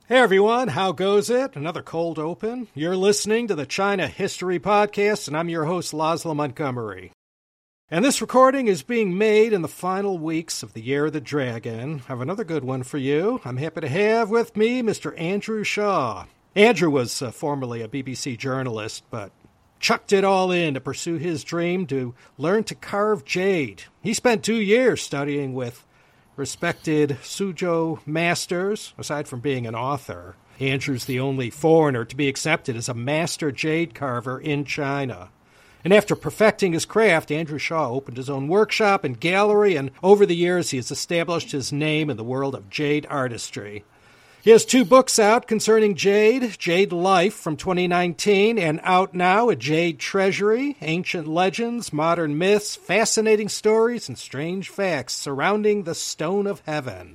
Hey everyone, how goes it? Another cold open. You're listening to the China History Podcast, and I'm your host, Laszlo Montgomery. And this recording is being made in the final weeks of the Year of the Dragon. I have another good one for you. I'm happy to have with me Mr. Andrew Shaw. Andrew was formerly a BBC journalist, but chucked it all in to pursue his dream to learn to carve jade. He spent 2 years studying with respected Suzhou masters. Aside from being an author, Andrew's the only foreigner to be accepted as a master jade carver in China. And after perfecting his craft, Andrew Shaw opened his own workshop and gallery, and over the years he has established his name in the world of jade artistry. He has 2 books out concerning jade, Jade Life from 2019, and out now, A Jade Treasury, Ancient Legends, Modern Myths, Fascinating Stories, and Strange Facts Surrounding the Stone of Heaven.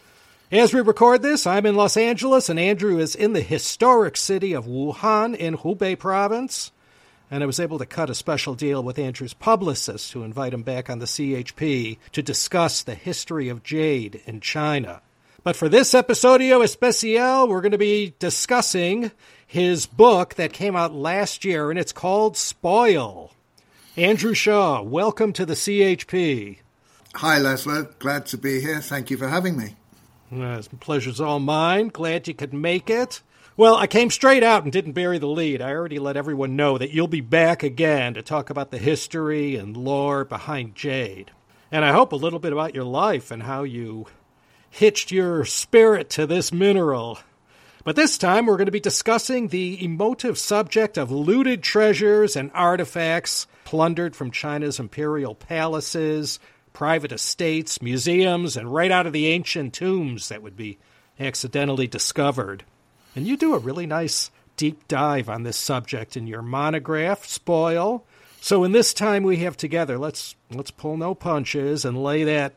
As we record this, I'm in Los Angeles, and Andrew is in the historic city of Wuhan in Hubei province. And I was able to cut a special deal with Andrew's publicist to invite him back on the CHP to discuss the history of jade in China. But for this episodio especial, we're going to be discussing his book that came out last year, and it's called Spoil. Andrew Shaw, welcome to the CHP. Hi, Laszlo. Glad to be here. Thank you for having me. The pleasure's all mine. Glad you could make it. Well, I came straight out and didn't bury the lead. I already let everyone know that you'll be back again to talk about the history and lore behind jade. And I hope a little bit about your life and how you hitched your spirit to this mineral. But this time we're going to be discussing the emotive subject of looted treasures and artifacts plundered from China's imperial palaces, private estates, museums, and right out of the ancient tombs that would be accidentally discovered. And you do a really nice deep dive on this subject in your monograph, Spoil. So in this time we have together, let's pull no punches and lay that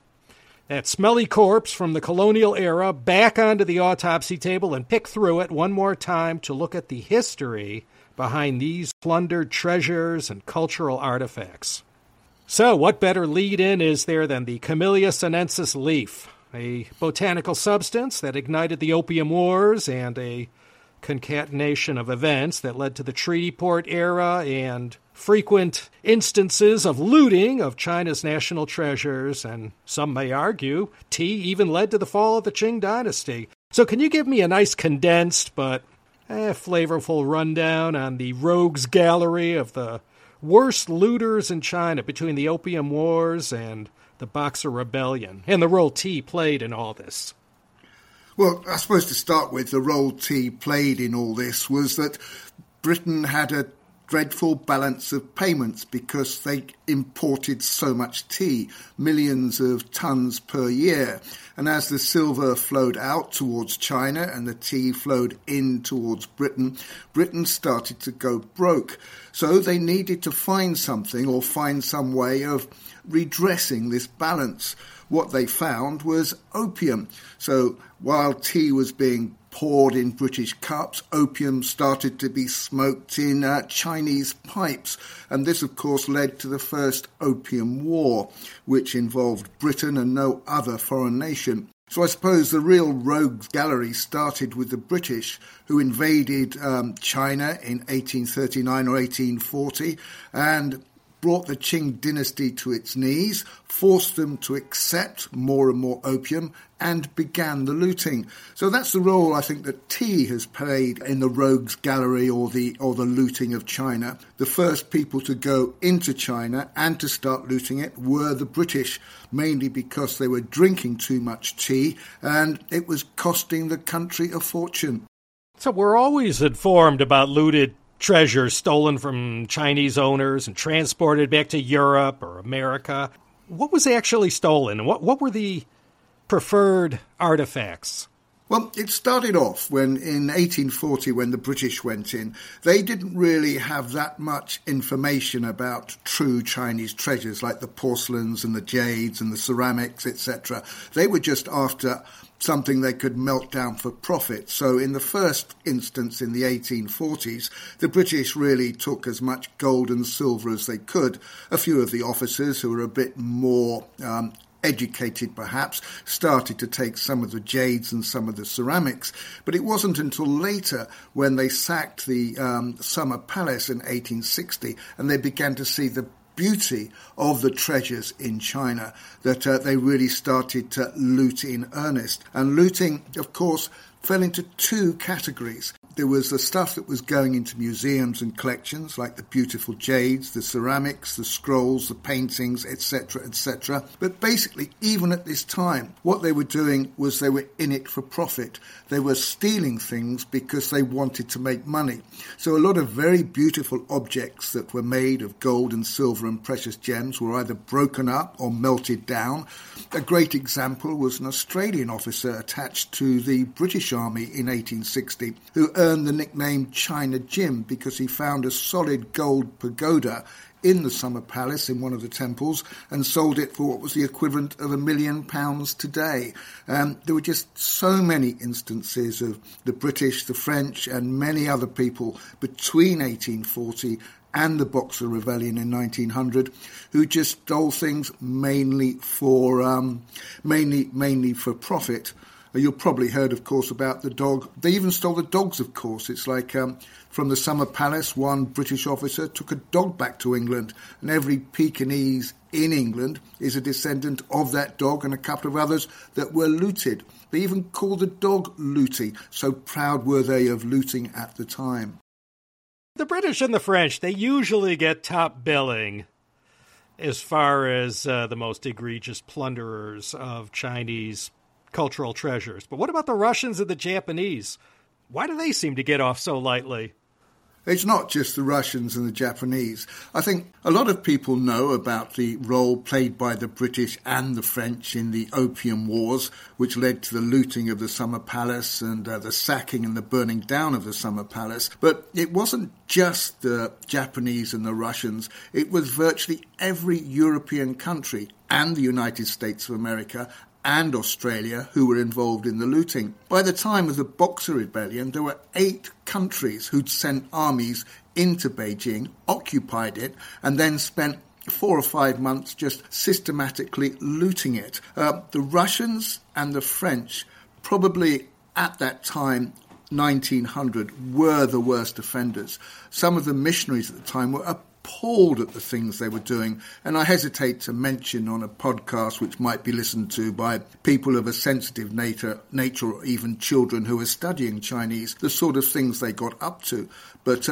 smelly corpse from the colonial era back onto the autopsy table and pick through it one more time to look at the history behind these plundered treasures and cultural artifacts. So what better lead-in is there than the Camellia sinensis leaf, a botanical substance that ignited the Opium Wars and a concatenation of events that led to the Treaty Port era and frequent instances of looting of China's national treasures, and some may argue tea even led to the fall of the Qing dynasty. So can you give me a nice condensed but flavorful rundown on the rogues gallery of the worst looters in China between the Opium Wars and the Boxer Rebellion, and the role tea played in all this? Well, I suppose to start with, the role tea played in all this was that Britain had a dreadful balance of payments because they imported so much tea, millions of tons per year. And as the silver flowed out towards China and the tea flowed in towards Britain, Britain started to go broke. So they needed to find something or find some way of redressing this balance. What they found was opium. So while tea was being poured in British cups, opium started to be smoked in Chinese pipes. And this, of course, led to the First Opium War, which involved Britain and no other foreign nation. So I suppose the real rogues gallery started with the British, who invaded China in 1839 or 1840 and brought the Qing dynasty to its knees, forced them to accept more and more opium, and began the looting. So that's the role I think that tea has played in the rogues gallery or the looting of China. The first people to go into China and to start looting it were the British, mainly because they were drinking too much tea and it was costing the country a fortune. So we're always informed about looted treasures stolen from Chinese owners and transported back to Europe or America. What was actually stolen? What were the preferred artifacts? Well, it started off when in 1840, when the British went in, they didn't really have that much information about true Chinese treasures like the porcelains and the jades and the ceramics, etc. They were just after something they could melt down for profit. So in the first instance in the 1840s, the British really took as much gold and silver as they could. A few of the officers who were a bit more educated perhaps, started to take some of the jades and some of the ceramics. But it wasn't until later when they sacked the Summer Palace in 1860 and they began to see the beauty of the treasures in China that they really started to loot in earnest. And looting, of course, fell into two categories. There was the stuff that was going into museums and collections, like the beautiful jades, the ceramics, the scrolls, the paintings, etc., etc. But basically, even at this time, what they were doing was they were in it for profit. They were stealing things because they wanted to make money. So a lot of very beautiful objects that were made of gold and silver and precious gems were either broken up or melted down. A great example was an Australian officer attached to the British Army in 1860 who earned the nickname China Jim because he found a solid gold pagoda in the Summer Palace in one of the temples and sold it for what was the equivalent of £1 million today. There were just so many instances of the British, the French and many other people between 1840 and the Boxer Rebellion in 1900, who just stole things mainly for profit. You've probably heard, of course, about the dog. They even stole the dogs, of course. It's like from the Summer Palace, one British officer took a dog back to England, and every Pekingese in England is a descendant of that dog and a couple of others that were looted. They even called the dog Looty, so proud were they of looting at the time. The British and the French, they usually get top billing as far as the most egregious plunderers of Chinese cultural treasures. But what about the Russians and the Japanese? Why do they seem to get off so lightly? It's not just the Russians and the Japanese. I think a lot of people know about the role played by the British and the French in the Opium Wars, which led to the looting of the Summer Palace and the sacking and the burning down of the Summer Palace. But it wasn't just the Japanese and the Russians. It was virtually every European country and the United States of America and Australia who were involved in the looting. By the time of the Boxer Rebellion, there were 8 countries who'd sent armies into Beijing, occupied it, and then spent 4 or 5 months just systematically looting it. The Russians and the French, probably at that time, 1900, were the worst offenders. Some of the missionaries at the time were appalled at the things they were doing, and I hesitate to mention on a podcast which might be listened to by people of a sensitive nature or even children who are studying Chinese, the sort of things they got up to. But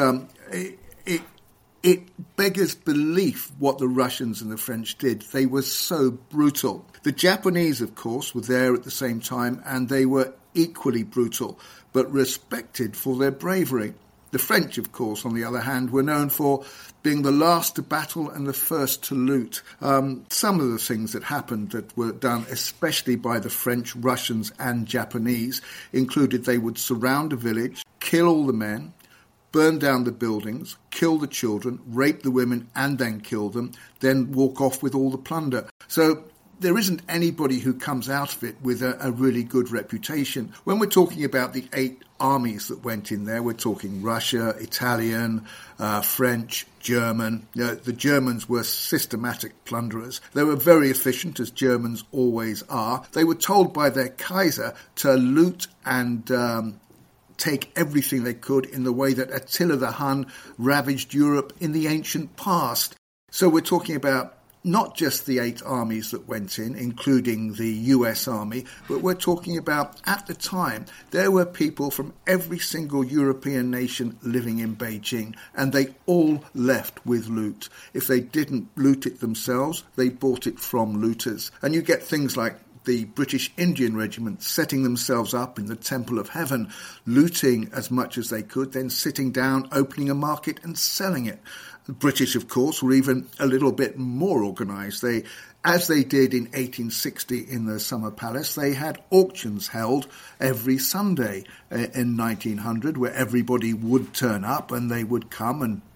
it beggars belief what the Russians and the French did. They were so brutal. The Japanese, of course, were there at the same time, and they were equally brutal, but respected for their bravery. The French, of course, on the other hand, were known for being the last to battle and the first to loot. Some of the things that happened that were done, especially by the French, Russians and Japanese, included they would surround a village, kill all the men, burn down the buildings, kill the children, rape the women and then kill them, then walk off with all the plunder. So there isn't anybody who comes out of it with a really good reputation. When we're talking about the 8 armies that went in there, we're talking Russia, Italian, French, German. The Germans were systematic plunderers. They were very efficient, as Germans always are. They were told by their Kaiser to loot and take everything they could in the way that Attila the Hun ravaged Europe in the ancient past. So we're talking about not just the 8 armies that went in, including the US Army, but we're talking about, at the time, there were people from every single European nation living in Beijing, and they all left with loot. If they didn't loot it themselves, they bought it from looters. And you get things like the British Indian Regiment setting themselves up in the Temple of Heaven, looting as much as they could, then sitting down, opening a market and selling it. The British, of course, were even a little bit more organised. As they did in 1860 in the Summer Palace, they had auctions held every Sunday in 1900 where everybody would turn up and they would come and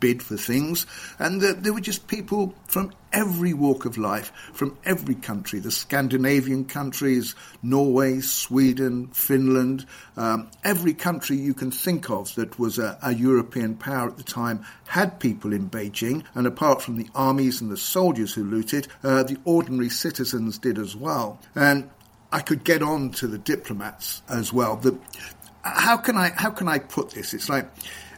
bid for things, and there were just people from every walk of life, from every country, the Scandinavian countries, Norway, Sweden, Finland, every country you can think of that was a European power at the time had people in Beijing, and apart from the armies and the soldiers who looted, the ordinary citizens did as well. And I could get on to the diplomats as well. How can I put this? It's like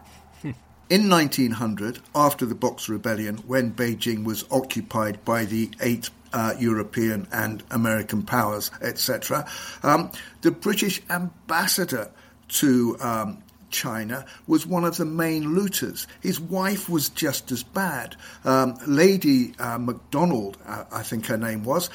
in 1900, after the Boxer Rebellion, when Beijing was occupied by the 8 European and American powers, etc., the British ambassador to China was one of the main looters. His wife was just as bad. Lady MacDonald, I think her name was,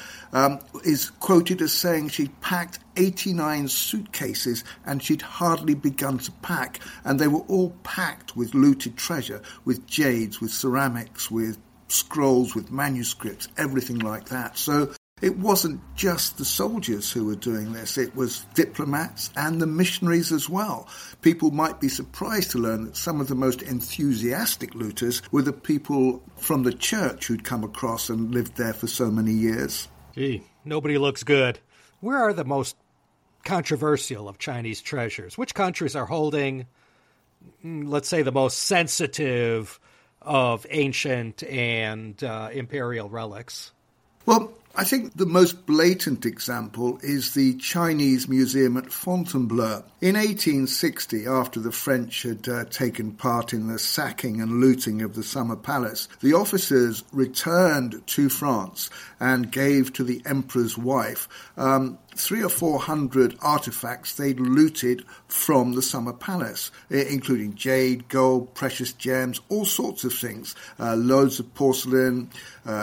is quoted as saying she'd packed 89 suitcases and she'd hardly begun to pack, and they were all packed with looted treasure, with jades, with ceramics, with scrolls, with manuscripts, everything like that. So it wasn't just the soldiers who were doing this, it was diplomats and the missionaries as well. People might be surprised to learn that some of the most enthusiastic looters were the people from the church who'd come across and lived there for so many years. Gee, nobody looks good. Where are the most controversial of Chinese treasures? Which countries are holding, let's say, the most sensitive of ancient and imperial relics? Well, I think the most blatant example is the Chinese museum at Fontainebleau. In 1860, after the French had taken part in the sacking and looting of the Summer Palace, the officers returned to France and gave to the emperor's wife 300 or 400 artifacts they'd looted from the Summer Palace, including jade, gold, precious gems, all sorts of things, loads of porcelain,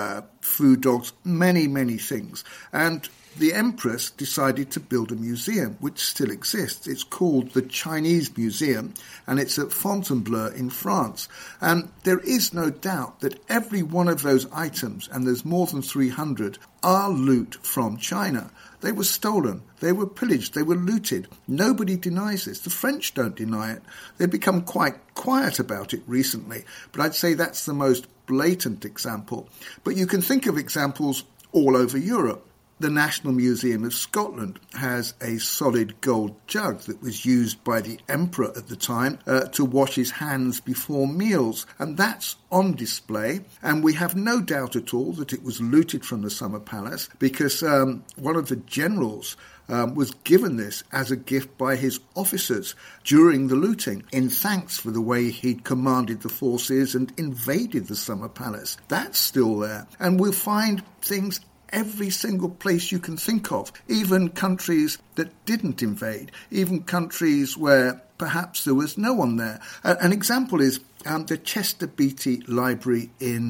food dogs, many things. And the Empress decided to build a museum, which still exists. It's called the Chinese Museum, and it's at Fontainebleau in France. And there is no doubt that every one of those items, and there's more than 300, are loot from China. They were stolen, they were pillaged, they were looted. Nobody denies this. The French don't deny it. They've become quite quiet about it recently, but I'd say that's the most blatant example. But you can think of examples all over Europe. The National Museum of Scotland has a solid gold jug that was used by the emperor at the time to wash his hands before meals, and that's on display. And we have no doubt at all that it was looted from the Summer Palace, because one of the generals was given this as a gift by his officers during the looting, in thanks for the way he'd commanded the forces and invaded the Summer Palace. That's still there. And we'll find things every single place you can think of, even countries that didn't invade, even countries where perhaps there was no one there. An example is the Chester Beatty Library in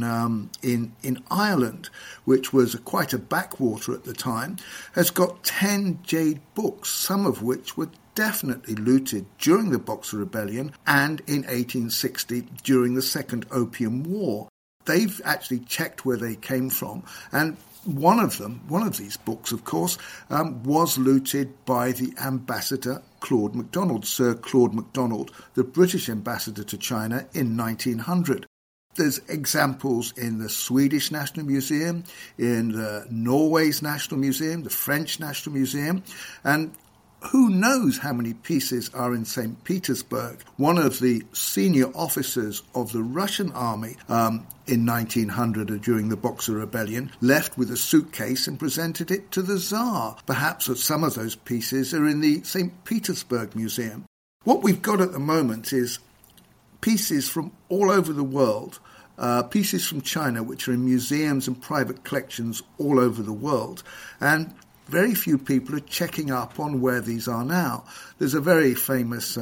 Ireland, which was quite a backwater at the time, has got 10 jade books, some of which were definitely looted during the Boxer Rebellion and in 1860 during the Second Opium War. They've actually checked where they came from, and one of these books, of course, was looted by the ambassador Claude MacDonald, Sir Claude MacDonald, the British ambassador to China in 1900. There's examples in the Swedish National Museum, in the Norway's National Museum, the French National Museum, and who knows how many pieces are in St. Petersburg. One of the senior officers of the Russian army in 1900 during the Boxer Rebellion left with a suitcase and presented it to the Tsar. Perhaps some of those pieces are in the St. Petersburg Museum. What we've got at the moment is pieces from all over the world, pieces from China which are in museums and private collections all over the world, and very few people are checking up on where these are now. There's a very famous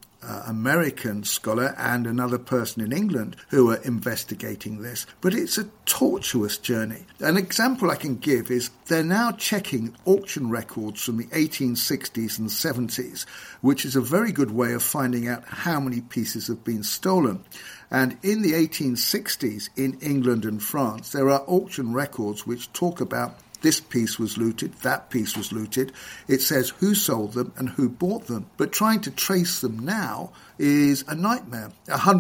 American scholar and another person in England who are investigating this, but it's a tortuous journey. An example I can give is they're now checking auction records from the 1860s and 70s, which is a very good way of finding out how many pieces have been stolen. And in the 1860s in England and France, there are auction records which talk about this piece was looted, that piece was looted. It says who sold them and who bought them. But trying to trace them now is a nightmare.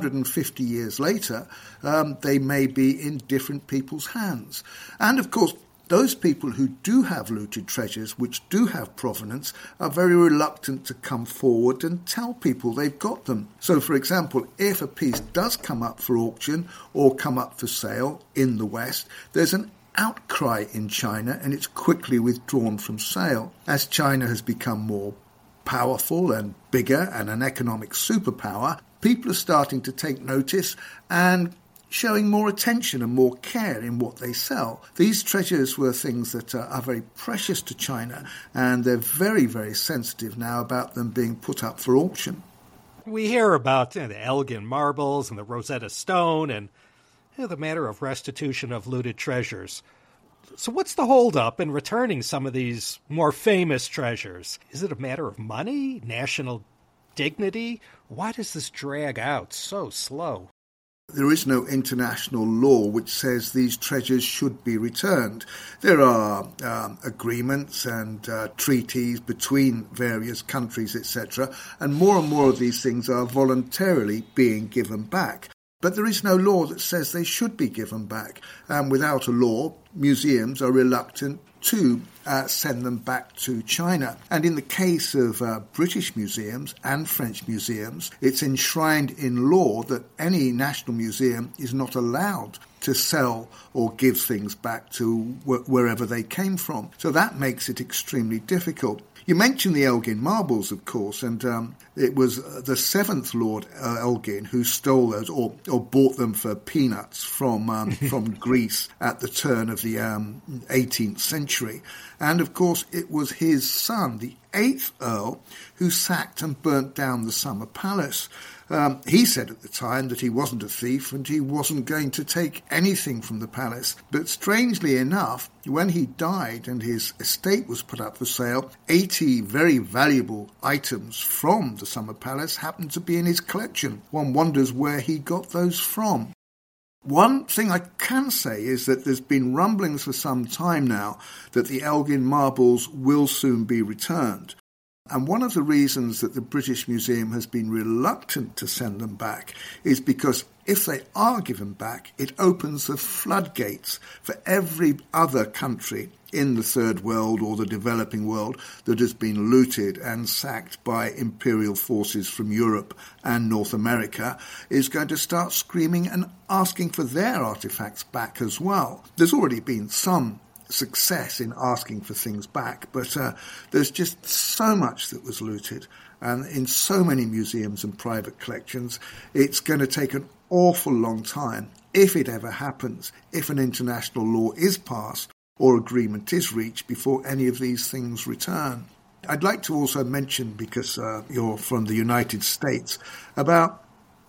150 years later, they may be in different people's hands. And of course, those people who do have looted treasures, which do have provenance, are very reluctant to come forward and tell people they've got them. So, for example, if a piece does come up for auction or come up for sale in the West, there's an outcry in China and it's quickly withdrawn from sale. As China has become more powerful and bigger and an economic superpower, people are starting to take notice and showing more attention and more care in what they sell. These treasures were things that are very precious to China, and they're very, very sensitive now about them being put up for auction. We hear about the Elgin marbles and the Rosetta Stone and the matter of restitution of looted treasures. So what's the holdup in returning some of these more famous treasures? Is it a matter of money, national dignity? Why does this drag out so slow? There is no international law which says these treasures should be returned. There are agreements and treaties between various countries, etc., and more of these things are voluntarily being given back. But there is no law that says they should be given back. And without a law, museums are reluctant to send them back to China. And in the case of British museums and French museums, it's enshrined in law that any national museum is not allowed to sell or give things back to wherever they came from. So that makes it extremely difficult. You mentioned the Elgin marbles, of course, and it was the 7th Lord Elgin who stole those or bought them for peanuts from Greece at the turn of the 18th century. And, of course, it was his son, the 8th Earl, who sacked and burnt down the Summer Palace. He said at the time that he wasn't a thief and he wasn't going to take anything from the palace. But strangely enough, when he died and his estate was put up for sale, 80 very valuable items from the Summer Palace happened to be in his collection. One wonders where he got those from. One thing I can say is that there's been rumblings for some time now that the Elgin marbles will soon be returned. And one of the reasons that the British Museum has been reluctant to send them back is because if they are given back, it opens the floodgates for every other country in the Third World or the developing world that has been looted and sacked by imperial forces from Europe and North America is going to start screaming and asking for their artifacts back as well. There's already been some success in asking for things back, but there's just so much that was looted, and in so many museums and private collections, it's going to take an awful long time, if it ever happens, if an international law is passed or agreement is reached before any of these things return. I'd like to also mention, because you're from the United States, about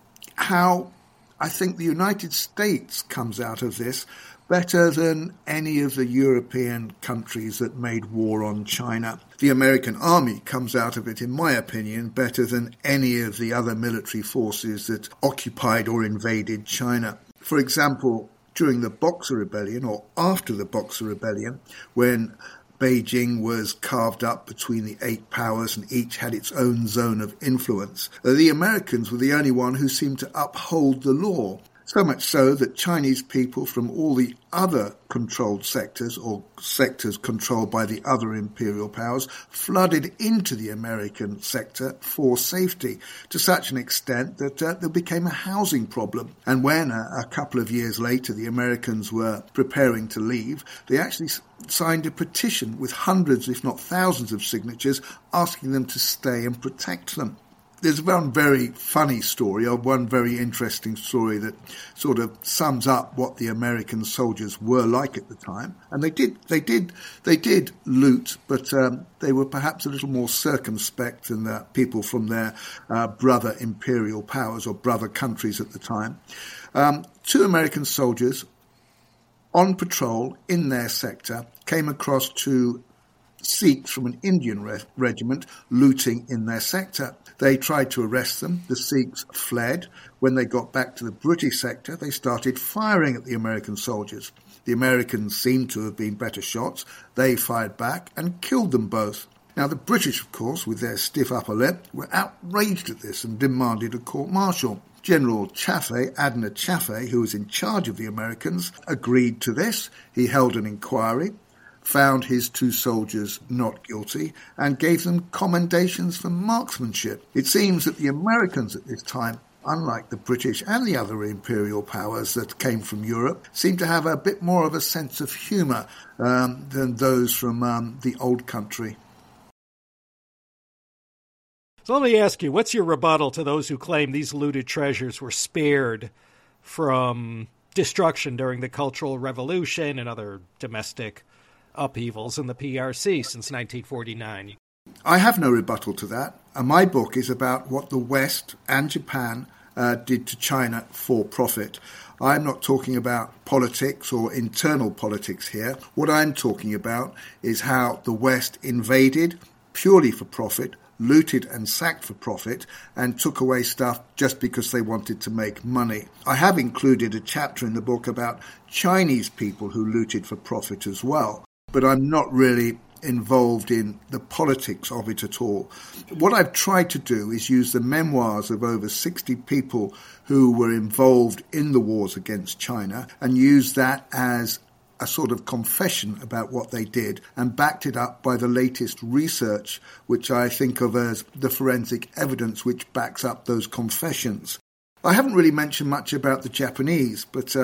how I think the United States comes out of this better than any of the European countries that made war on China. The American army comes out of it, in my opinion, better than any of the other military forces that occupied or invaded China. For example, during the Boxer Rebellion, or after the Boxer Rebellion, when Beijing was carved up between the 8 powers and each had its own zone of influence, the Americans were the only one who seemed to uphold the law. So much so that Chinese people from all the other controlled sectors, or sectors controlled by the other imperial powers, flooded into the American sector for safety, to such an extent that there became a housing problem. And when a couple of years later the Americans were preparing to leave, they actually signed a petition with hundreds, if not thousands, of signatures asking them to stay and protect them. There's one very funny story, or one very interesting story that sort of sums up what the American soldiers were like at the time. And they did loot, but they were perhaps a little more circumspect than the people from their brother imperial powers or brother countries at the time. 2 American soldiers on patrol in their sector came across 2 Sikhs from an Indian regiment looting in their sector. They tried to arrest them. The Sikhs fled. When they got back to the British sector, they started firing at the American soldiers. The Americans seemed to have been better shots. They fired back and killed them both. Now, the British, of course, with their stiff upper lip, were outraged at this and demanded a court-martial. General Chaffee, Adna Chaffee, who was in charge of the Americans, agreed to this. He held an inquiry, found his two soldiers not guilty, and gave them commendations for marksmanship. It seems that the Americans at this time, unlike the British and the other imperial powers that came from Europe, seemed to have a bit more of a sense of humour than those from the old country. So let me ask you, what's your rebuttal to those who claim these looted treasures were spared from destruction during the Cultural Revolution and other domestic upheavals in the PRC since 1949? I have no rebuttal to that. My book is about what the West and Japan did to China for profit. I'm not talking about politics or internal politics here. What I'm talking about is how the West invaded purely for profit, looted and sacked for profit, and took away stuff just because they wanted to make money. I have included a chapter in the book about Chinese people who looted for profit as well, but I'm not really involved in the politics of it at all. What I've tried to do is use the memoirs of over 60 people who were involved in the wars against China and use that as a sort of confession about what they did, and backed it up by the latest research, which I think of as the forensic evidence which backs up those confessions. I haven't really mentioned much about the Japanese, but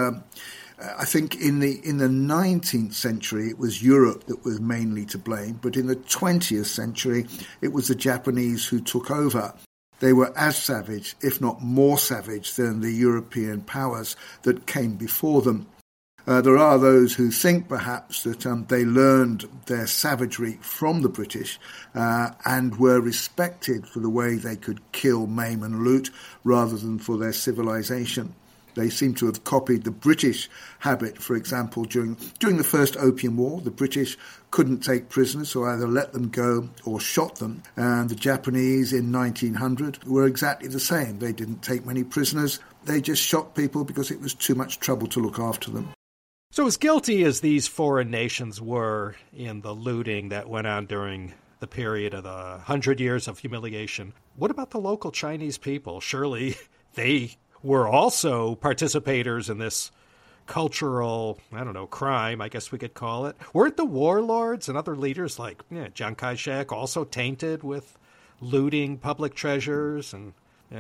I think in the 19th century it was Europe that was mainly to blame, but in the 20th century it was the Japanese who took over. They were as savage, if not more savage, than the European powers that came before them. There are those who think perhaps that they learned their savagery from the British and were respected for the way they could kill, maim and loot rather than for their civilization. They seem to have copied the British habit. For example, during the First Opium War, the British couldn't take prisoners, so either let them go or shot them. And the Japanese in 1900 were exactly the same. They didn't take many prisoners. They just shot people because it was too much trouble to look after them. So as guilty as these foreign nations were in the looting that went on during the period of the 100 years of humiliation, what about the local Chinese people? Surely they were also participators in this cultural, crime, I guess we could call it. Weren't the warlords and other leaders like Chiang Kai-shek also tainted with looting public treasures and,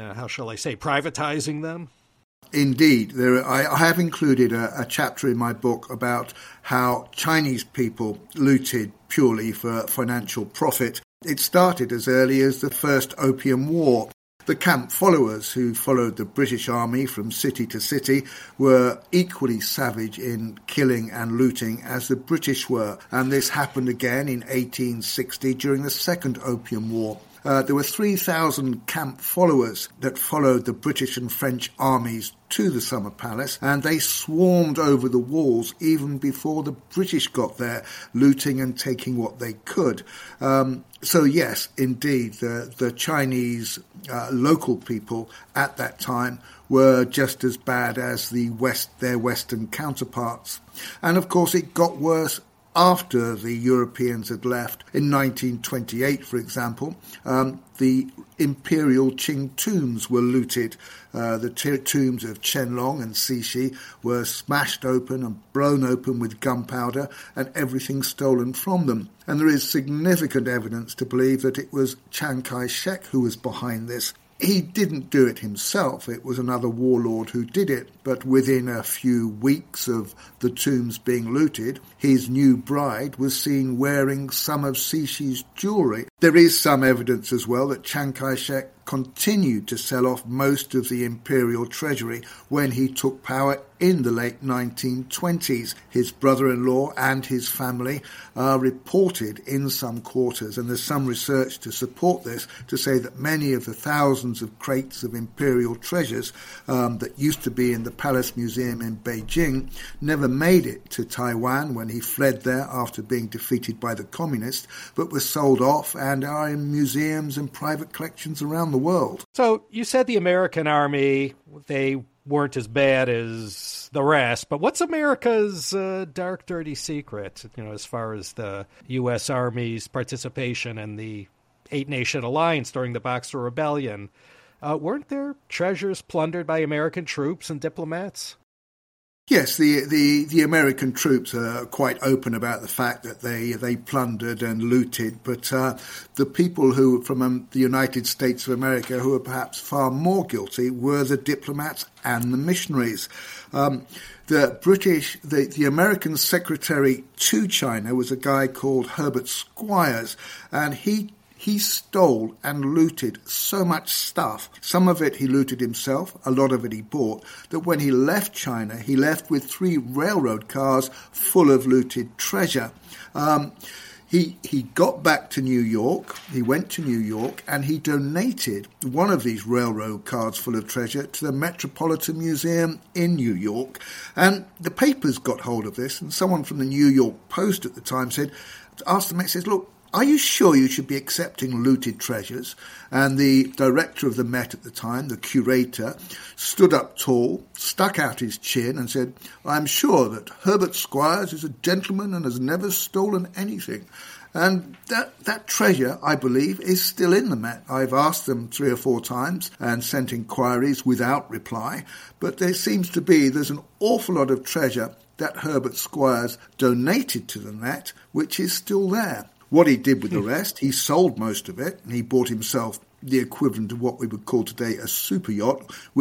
privatizing them? Indeed. I have included a chapter in my book about how Chinese people looted purely for financial profit. It started as early as the First Opium War. The camp followers who followed the British Army from city to city were equally savage in killing and looting as the British were, and this happened again in 1860 during the Second Opium War. There were 3,000 camp followers that followed the British and French armies to the Summer Palace, and they swarmed over the walls even before the British got there, looting and taking what they could. So yes, indeed, the Chinese local people at that time were just as bad as their Western counterparts. And of course it got worse after the Europeans had left. In 1928, for example, the imperial Qing tombs were looted. The tombs of Qianlong and Cixi were smashed open and blown open with gunpowder and everything stolen from them. And there is significant evidence to believe that it was Chiang Kai-shek who was behind this. He didn't do it himself. It was another warlord who did it. But within a few weeks of the tombs being looted, his new bride was seen wearing some of Cixi's jewellery. There is some evidence as well that Chiang Kai-shek continued to sell off most of the imperial treasury when he took power in the late 1920s. His brother-in-law and his family are reported in some quarters, and there's some research to support this, to say that many of the thousands of crates of imperial treasures that used to be in the Palace Museum in Beijing never made it to Taiwan when he fled there after being defeated by the communists, but were sold off and are in museums and private collections around the world. So you said the American army, they weren't as bad as knows the rest. But what's America's dark, dirty secret, as far as the U.S. Army's participation in the Eight-Nation Alliance during the Boxer Rebellion? Weren't there treasures plundered by American troops and diplomats? Yes, the American troops are quite open about the fact that they plundered and looted, but the people who from the United States of America who were perhaps far more guilty were the diplomats and the missionaries. The American secretary to China was a guy called Herbert Squires, and he stole and looted so much stuff. Some of it he looted himself, a lot of it he bought, that when he left China, he left with 3 railroad cars full of looted treasure. He got back to New York, he went to New York, and he donated one of these railroad cars full of treasure to the Metropolitan Museum in New York. And the papers got hold of this, and someone from the New York Post at the time asked the Met, says, look, are you sure you should be accepting looted treasures? And the director of the Met at the time, the curator, stood up tall, stuck out his chin and said, I'm sure that Herbert Squires is a gentleman and has never stolen anything. And that treasure, I believe, is still in the Met. I've asked them 3 or 4 times and sent inquiries without reply. But there's an awful lot of treasure that Herbert Squires donated to the Met, which is still there. What he did with the rest, he sold most of it, and he bought himself the equivalent of what we would call today a super yacht,